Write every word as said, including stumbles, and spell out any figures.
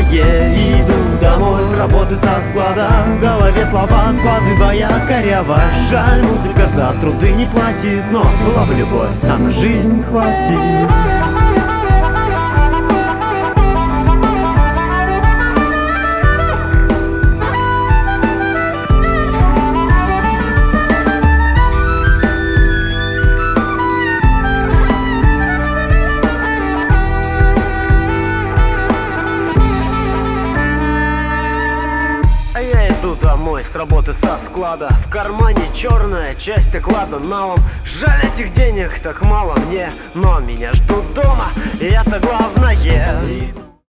Иду домой с работы со склада, в голове слова складывая коряво. Жаль, музыка за труды не платит, но была бы любовь, а на жизнь хватит. Иду домой с работы со склада, в кармане черная часть оклада налом. Жаль, этих денег так мало мне, но меня ждут дома, и это главное.